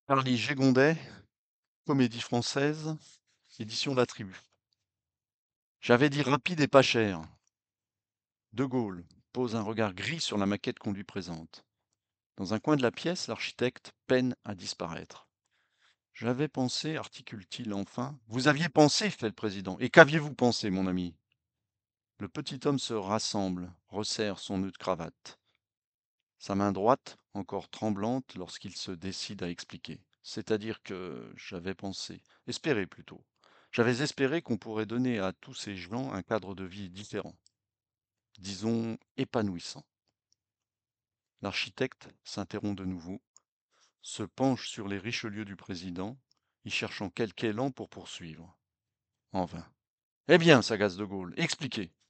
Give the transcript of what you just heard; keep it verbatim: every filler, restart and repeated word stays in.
Charlie Gégondet, comédie française, édition La Tribu. J'avais dit rapide et pas cher. De Gaulle pose un regard gris sur la maquette qu'on lui présente. Dans un coin de la pièce, l'architecte peine à disparaître. J'avais pensé, articule-t-il enfin. Vous aviez pensé, fait le président. Et qu'aviez-vous pensé, mon ami? Le petit homme se rassemble, resserre son nœud de cravate. Sa main droite, encore tremblante lorsqu'il se décide à expliquer. C'est-à-dire que j'avais pensé, espéré plutôt. J'avais espéré qu'on pourrait donner à tous ces gens un cadre de vie différent, disons épanouissant. L'architecte s'interrompt de nouveau, se penche sur les Richelieu du président, y cherchant quelque élan pour poursuivre. En vain. Eh bien, s'agace de Gaulle, expliquez.